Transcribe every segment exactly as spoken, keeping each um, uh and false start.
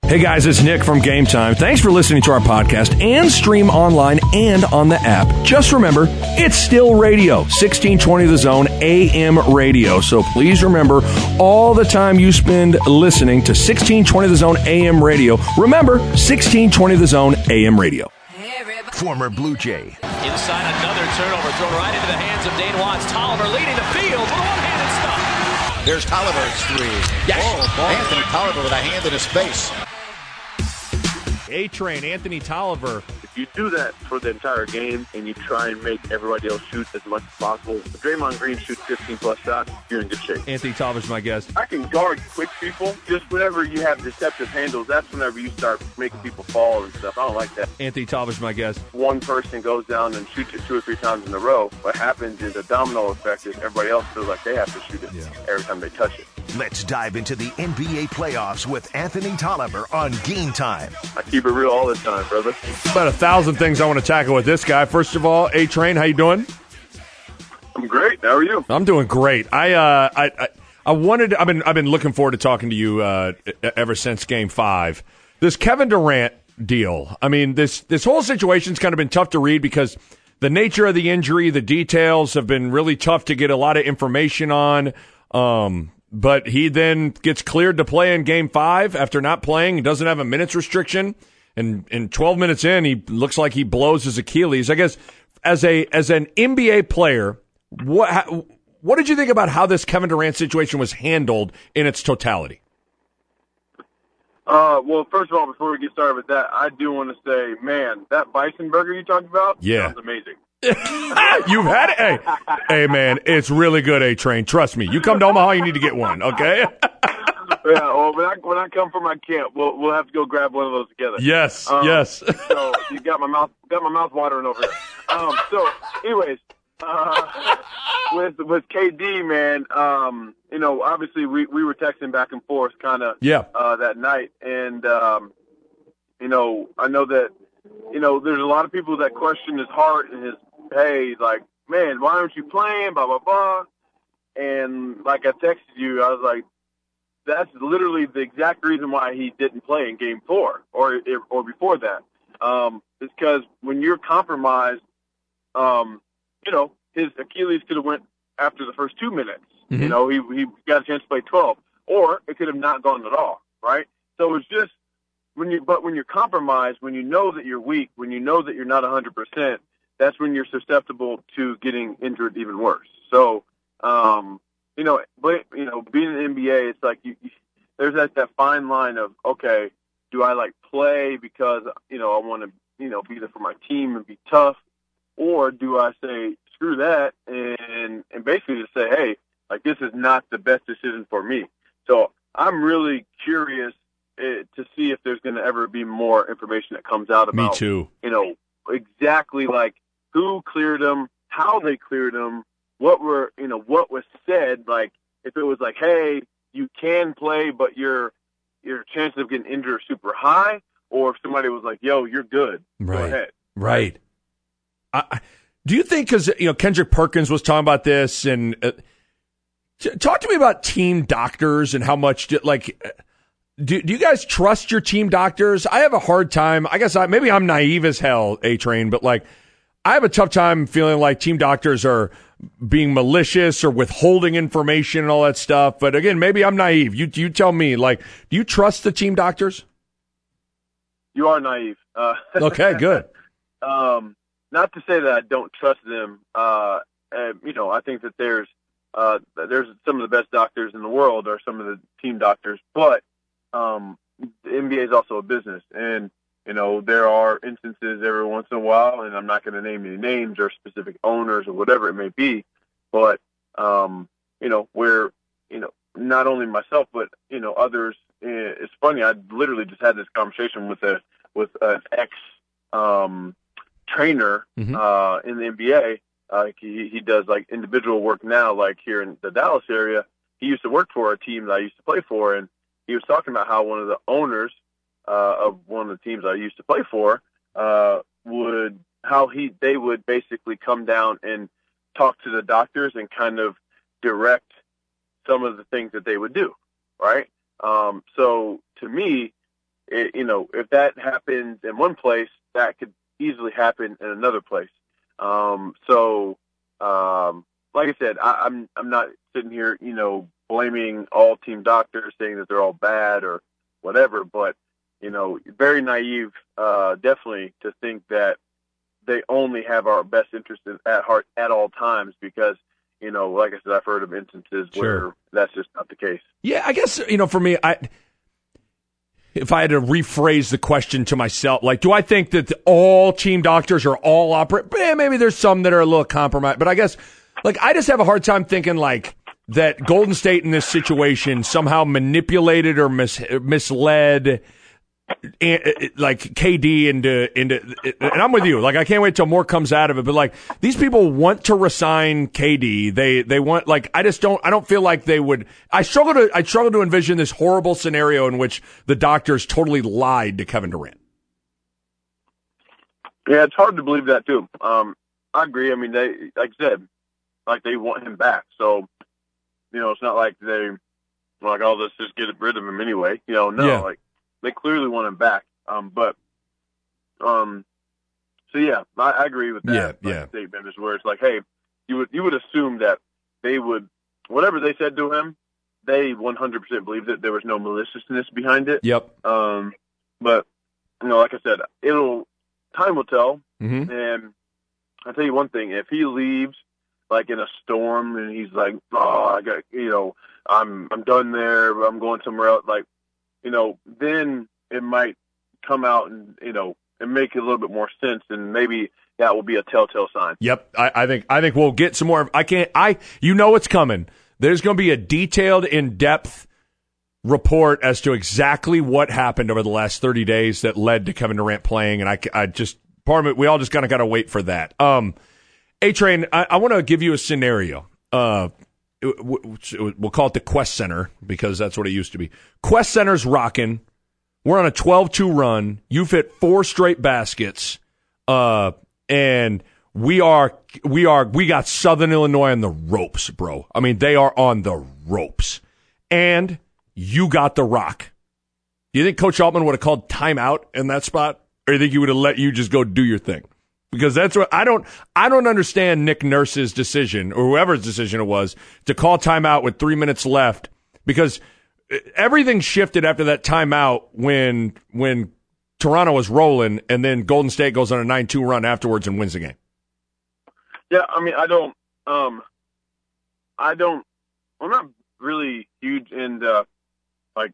Hey guys, it's Nick from Game Time. Thanks for listening to our podcast and stream online and on the app. Just remember, it's still radio, sixteen twenty The Zone A M radio. So please remember, all the time you spend listening to sixteen twenty The Zone A M radio, remember sixteen twenty The Zone A M radio. Former Blue Jay. Inside, another turnover thrown right into the hands of Dane Watts. Tolliver leading the field with a one-handed stop. There's Tolliver's three. Yes. Oh, Anthony Tolliver with a hand in his face. A-Train, Anthony Tolliver. If you do that for the entire game and you try and make everybody else shoot as much as possible, if Draymond Green shoots fifteen-plus shots, you're in good shape. Anthony Tolliver's my guest. I can guard quick people. Just whenever you have deceptive handles, that's whenever you start making people fall and stuff. I don't like that. Anthony Tolliver's my guest. One person goes down and shoots it two or three times in a row. What happens is a domino effect is everybody else feels like they have to shoot it yeah. every time they touch it. Let's dive into the N B A playoffs with Anthony Tolliver on Game Time. I keep it real all the time, brother. About a thousand things I want to tackle with this guy. First of all, A-Train, how you doing? I'm great. How are you? I'm doing great. I uh, I, I I wanted. I've been I've been looking forward to talking to you uh, ever since Game Five. This Kevin Durant deal. I mean, this this whole situation's kind of been tough to read because the nature of the injury, the details have been really tough to get a lot of information on. Um, But he then gets cleared to play in Game Five after not playing. He doesn't have a minutes restriction, and in twelve minutes in, he looks like he blows his Achilles. I guess as a as an N B A player, what how, what did you think about how this Kevin Durant situation was handled in its totality? Uh, well, first of all, before we get started with that, I do want to say, man, that bison burger you talked about yeah. sounds amazing. You've had it? Hey, hey, man, it's really good, A-Train. Trust me. You come to Omaha, you need to get one, okay? Yeah, well, when I, when I come from my camp, we'll we'll have to go grab one of those together. Yes, um, yes. So you got my mouth got my mouth watering over here. Um, so, anyways, uh, with with K D, man, um, you know, obviously we, we were texting back and forth kind of yeah. uh, that night, and um, you know, I know that you know there's a lot of people that question his heart and his. Hey, like, man, why aren't you playing, blah, blah, blah. And, like, I texted you, I was like, that's literally the exact reason why he didn't play in Game four or or before that. Um, it's because when you're compromised, um, you know, his Achilles could have went after the first two minutes. Mm-hmm. You know, he he got a chance to play twelve. Or it could have not gone at all, right? So it's just, when you but when you're compromised, when you know that you're weak, when you know that you're not one hundred percent, that's when you're susceptible to getting injured even worse. So, um, you know, but, you know, being in the N B A, it's like you, you, there's that, that fine line of, okay, do I like play because, you know, I want to, you know, be there for my team and be tough, or do I say screw that and and basically just say, hey, like this is not the best decision for me. So I'm really curious uh, to see if there's going to ever be more information that comes out about, me too. You know, exactly like. Who cleared them, how they cleared them, what were, you know, what was said. Like, if it was like, hey, you can play, but your your chances of getting injured are super high, or if somebody was like, yo, you're good, right. go ahead. Right. I, do you think, because, you know, Kendrick Perkins was talking about this, and uh, t- talk to me about team doctors and how much, do, like, do, do you guys trust your team doctors? I have a hard time. I guess I, maybe I'm naive as hell, A-Train, but, like, I have a tough time feeling like team doctors are being malicious or withholding information and all that stuff. But again, maybe I'm naive. You you tell me. Like, do you trust the team doctors? You are naive. Uh, okay, good. um, not to say that I don't trust them. Uh, and, you know, I think that there's uh, there's some of the best doctors in the world are some of the team doctors. But um, the N B A is also a business, and you know, there are instances every once in a while, and I'm not going to name any names or specific owners or whatever it may be, but, um, you know, where, you know, not only myself, but, you know, others, it's funny, I literally just had this conversation with a, with an ex, um, trainer, mm-hmm. uh, in the N B A. Uh, he, he does like individual work now, like here in the Dallas area. He used to work for a team that I used to play for, and he was talking about how one of the owners, Uh, of one of the teams I used to play for, uh, would how he they would basically come down and talk to the doctors and kind of direct some of the things that they would do, right? Um, so to me, it, you know, if that happens in one place, that could easily happen in another place. Um, so, um, like I said, I, I'm I'm not sitting here, you know, blaming all team doctors, saying that they're all bad or whatever. But you know, very naive, uh, definitely, to think that they only have our best interest at heart at all times, because, you know, like I said, I've heard of instances Sure. where that's just not the case. Yeah, I guess, you know, for me, I if I had to rephrase the question to myself, like, do I think that all team doctors are all operate? Eh, maybe there's some that are a little compromised, but I guess, like, I just have a hard time thinking, like, that Golden State in this situation somehow manipulated or mis- misled like K D into into, and I'm with you. Like, I can't wait till more comes out of it. But like, these people want to resign K D. They they want, like, I just don't. I don't feel like they would. I struggle to. I struggle to envision this horrible scenario in which the doctors totally lied to Kevin Durant. Yeah, it's hard to believe that too. Um, I agree. I mean, they, like I said, like, they want him back. So, you know, it's not like they like, oh, let's just get rid of him anyway. You know, no, Yeah. like, they clearly want him back. Um, but, um, so yeah, I, I agree with that. Yeah, like, yeah. statement is where it's like, hey, you would you would assume that they would, whatever they said to him, they one hundred percent believed it. There was no maliciousness behind it. Yep. Um, but, you know, like I said, it'll time will tell. Mm-hmm. And I'll tell you one thing: if he leaves, like, in a storm, and he's like, "Oh, I got, you know, I'm I'm done there. I'm going somewhere else," like, you know, then it might come out and, you know, and make a little bit more sense, and maybe that will be a telltale sign. Yep. I, I think I think we'll get some more. I can't. I you know what's coming. There's going to be a detailed, in-depth report as to exactly what happened over the last thirty days that led to Kevin Durant playing, and I, I just part of it. We all just kind of got to wait for that. Um, A-Train, I, I want to give you a scenario. Uh, we'll call it the Quest Center, because that's what it used to be. Quest Center's rocking. We're on a twelve two run. You've hit four straight baskets, uh, and we are we are we got Southern Illinois on the ropes, bro. I mean, they are on the ropes, and you got the rock. Do you think Coach Altman would have called timeout in that spot, or do you think he would have let you just go do your thing? Because that's what I don't I don't understand Nick Nurse's decision, or whoever's decision it was, to call timeout with three minutes left, because everything shifted after that timeout when when Toronto was rolling, and then Golden State goes on a nine two run afterwards and wins the game. Yeah, I mean, I don't, um, I don't, I'm not really huge into, like,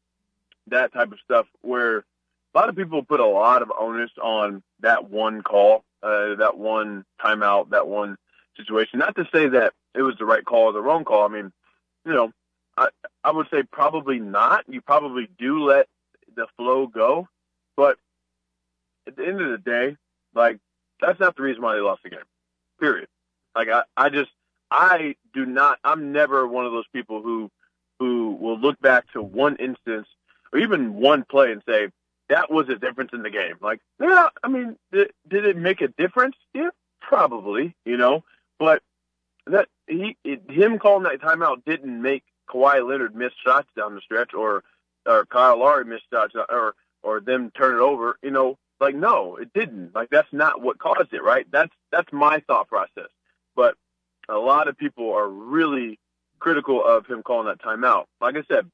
that type of stuff, where a lot of people put a lot of onus on that one call, uh, that one timeout, that one situation. Not to say that it was the right call or the wrong call. I mean, you know, I, I would say probably not. You probably do let the flow go, but at the end of the day, like, that's not the reason why they lost the game. Period. Like, I, I just, I do not, I'm never one of those people who, who will look back to one instance or even one play and say, that was a difference in the game. Like, yeah, I mean, did, did it make a difference? Yeah, probably, you know, but that he, it, him calling that timeout didn't make Kawhi Leonard miss shots down the stretch, or, or Kyle Lowry miss shots, or, or them turn it over, you know. Like, no, it didn't. Like, that's not what caused it, right? That's that's my thought process. But a lot of people are really critical of him calling that timeout. Like I said,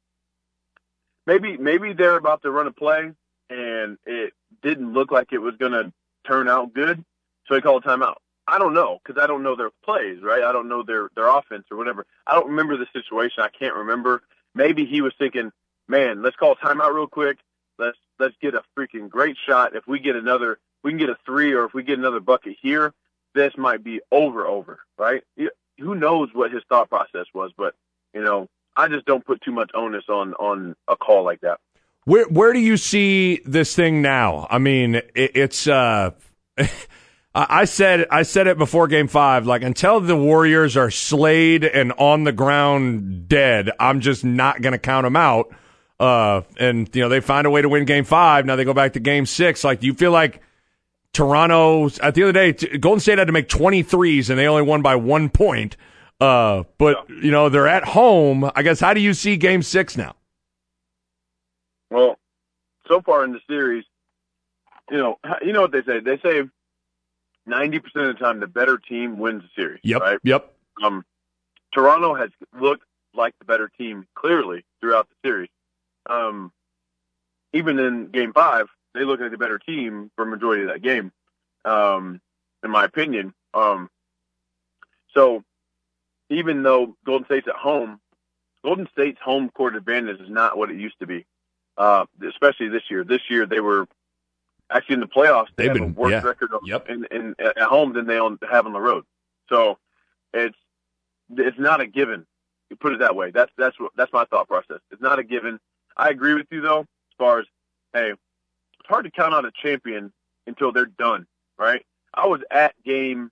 maybe maybe they're about to run a play, and it didn't look like it was going to turn out good, so he called a timeout. I don't know, because I don't know their plays, right? I don't know their, their offense or whatever. I don't remember the situation. I can't remember. Maybe he was thinking, man, let's call a timeout real quick. Let's let's get a freaking great shot. If we get another, we can get a three, or if we get another bucket here, this might be over, over, right? Who knows what his thought process was, but, you know, I just don't put too much onus on, on a call like that. Where where do you see this thing now? I mean, it, it's uh, I said I said it before Game Five. Like, until the Warriors are slayed and on the ground dead, I'm just not going to count them out. Uh, and, you know, they find a way to win Game Five. Now they go back to Game Six. Like, do you feel like Toronto, at the end of the day, Golden State had to make twenty-threes and they only won by one point. Uh, but, you know, they're at home. I guess, how do you see Game Six now? Well, so far in the series, you know, you know what they say? They say ninety percent of the time the better team wins the series. Yep. Right? Yep. Um, Toronto has looked like the better team clearly throughout the series. Um, even in Game Five, they look like the better team for a majority of that game, um, in my opinion. Um, so even though Golden State's at home, Golden State's home court advantage is not what it used to be, uh, especially this year. This year they were actually in the playoffs. They They've have been, a worse yeah. record Yep. in, in, at home than they have on the road. So it's it's not a given. You put it that way. That's that's what, that's my thought process. It's not a given. I agree with you though, as far as hey, it's hard to count out a champion until they're done, right? I was at game.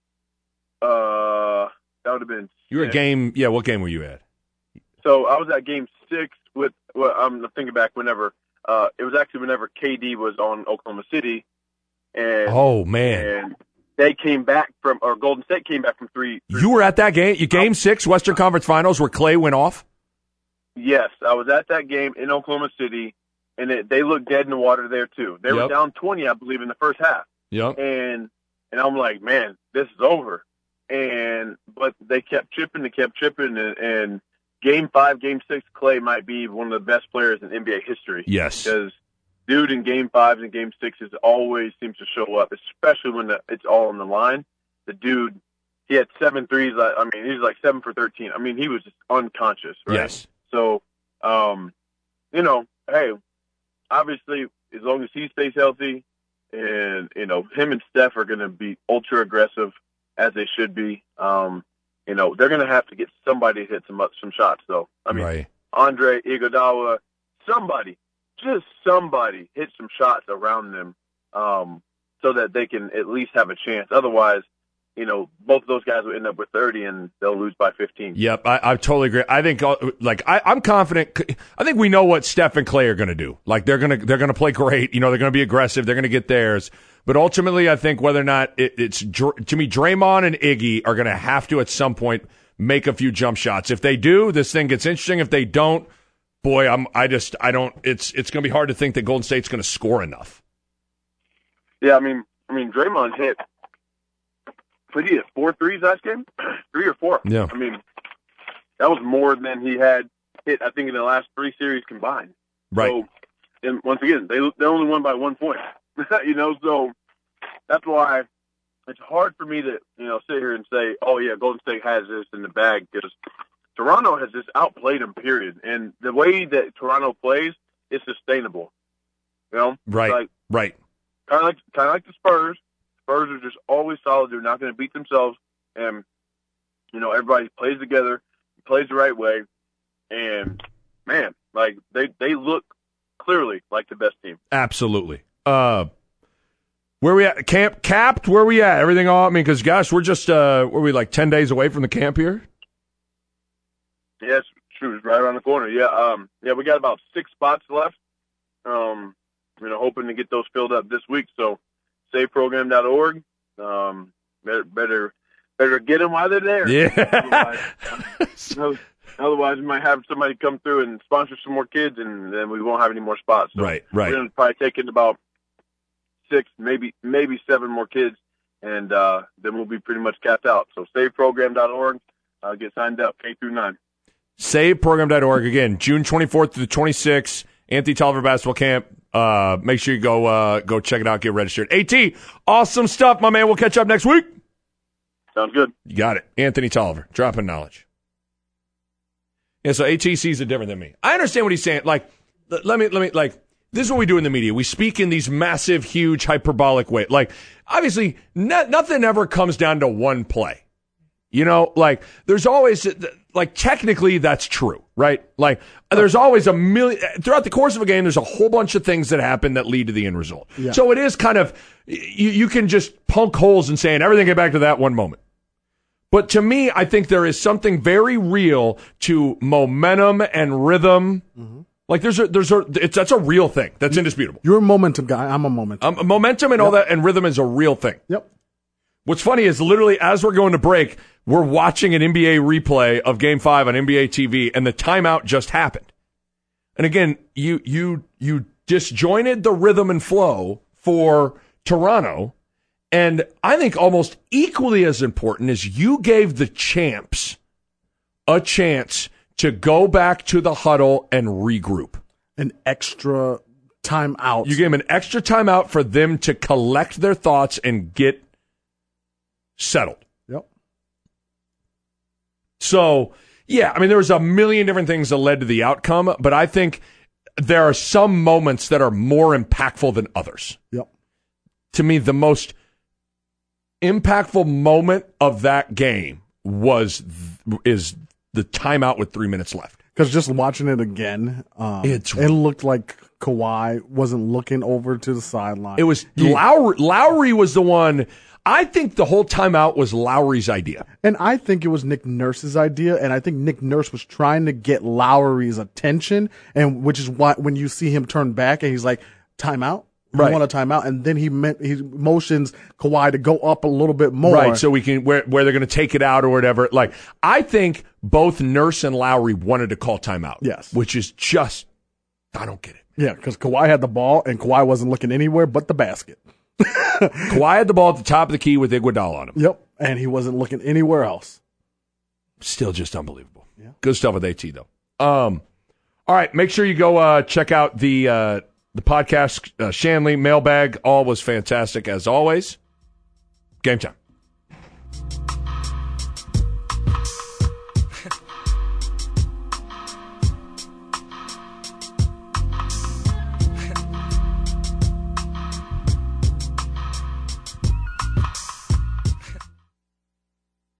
Uh, that would have been. You were at game. Yeah, what game were you at? So I was at game six with. Well, I'm thinking back whenever. Uh, it was actually whenever K D was on Oklahoma City, and Oh man, and they came back from, or Golden State came back from three. three you were at that game. You game six, Western Conference Finals, where Clay went off. Yes, I was at that game in Oklahoma City, and it, they looked dead in the water there too. They Yep. were down twenty, I believe, in the first half. Yep. And and I'm like, man, this is over. And but they kept chipping, they kept chipping, and, and game five, game six, Clay might be one of the best players in N B A history. Yes. Because dude in game fives and game sixes always seems to show up, especially when the, it's all on the line. The dude, he had seven threes. I mean, he was like seven for thirteen. I mean, he was just unconscious, right? Yes. So, um, you know, hey, obviously, as long as he stays healthy, and you know, him and Steph are going to be ultra aggressive as they should be. Um, you know, they're going to have to get somebody to hit some some shots, though. I mean, Right. Andre Iguodala, somebody, just somebody hit some shots around them, um, so that they can at least have a chance. Otherwise, you know, both of those guys will end up with thirty and they'll lose by fifteen. Yep, I, I totally agree. I think, uh, like, I, I'm confident. I think we know what Steph and Clay are going to do. Like, they're going to they're going to play great. You know, they're going to be aggressive. They're going to get theirs. But ultimately, I think whether or not it, it's to me, Draymond and Iggy are going to have to at some point make a few jump shots. If they do, this thing gets interesting. If they don't, boy, I'm I just I don't. It's it's going to be hard to think that Golden State's going to score enough. Yeah, I mean, I mean, Draymond hit. Did he hit four threes last game? Three or four? Yeah. I mean, that was more than he had hit, I think, in the last three series combined. Right. So, and once again, they they only won by one point. you know, so that's why it's hard for me to, you know, sit here and say, oh, yeah, Golden State has this in the bag, because Toronto has just outplayed them, period. And the way that Toronto plays is sustainable. You know? Right. Like, right. Kind of like, kind of like the Spurs. Spurs are just always solid. They're not going to beat themselves. And, you know, everybody plays together, plays the right way. And, man, like, they, they look clearly like the best team. Absolutely. Uh, where we at? Camp capped? Where we at? Everything all? I mean, because, gosh, we're just, uh, were we like ten days away from the camp here? Yes, true. It's right around the corner. Yeah, um, yeah, we got about six spots left. Um, you know, hoping to get those filled up this week. So, save program dot org. Um, better, better, better get them while they're there. Yeah. Otherwise, otherwise, we might have somebody come through and sponsor some more kids, and then we won't have any more spots. So Right, right. We're going to probably take in about six, maybe maybe seven more kids, and uh, then we'll be pretty much capped out. So save program dot org. Uh, get signed up, K through nine. save program dot org. Again, June twenty-fourth through the twenty-sixth, Anthony Tolliver Basketball Camp. Uh, make sure you go uh, go check it out, get registered. AT, awesome stuff, my man. We'll catch up next week. Sounds good. You got it. Anthony Tolliver, dropping knowledge. Yeah, so AT sees it different than me. I understand what he's saying. Like, let me, let me, like, this is what we do in the media. We speak in these massive, huge, hyperbolic ways. Like, obviously, no, nothing ever comes down to one play. You know, like, there's always, like, technically that's true, right? Like, there's always a million, throughout the course of a game, there's a whole bunch of things that happen that lead to the end result. Yeah. So it is kind of, you, you can just punk holes and saying everything get back to that one moment. But to me, I think there is something very real to momentum and rhythm. Mm-hmm. Like, there's a, there's a, it's, that's a real thing. That's indisputable. You're a momentum guy. I'm a momentum. Um, momentum and Yep. all that, and rhythm is a real thing. Yep. What's funny is literally as we're going to break, we're watching an N B A replay of Game Five on N B A T V, and the timeout just happened. And again, you you you disjointed the rhythm and flow for Toronto. And I think almost equally as important is you gave the champs a chance to go back to the huddle and regroup. An extra timeout. You gave them an extra timeout for them to collect their thoughts and get settled. Yep. So, yeah, I mean, there was a million different things that led to the outcome, but I think there are some moments that are more impactful than others. Yep. To me, the most impactful moment of that game was is the timeout with three minutes left. Because just watching it again, um, It's- it looked like Kawhi wasn't looking over to the sideline. It was He- Lowry. Lowry was the one. I think the whole timeout was Lowry's idea. And I think it was Nick Nurse's idea, and I think Nick Nurse was trying to get Lowry's attention, and which is why when you see him turn back and he's like, timeout? Right. I want a timeout. And then he meant, he motions Kawhi to go up a little bit more. Right, so we can where where they're going to take it out or whatever. Like, I think both Nurse and Lowry wanted to call timeout. Yes. Which is just, I don't get it. Yeah, because Kawhi had the ball, and Kawhi wasn't looking anywhere but the basket. Kawhi had the ball at the top of the key with Iguodala on him. Yep, and he wasn't looking anywhere else. Still just unbelievable. Yeah. Good stuff with AT, though. Um, all right, make sure you go uh, check out the uh, the podcast, uh, Shanley, Mailbag. All was fantastic, as always. Game time.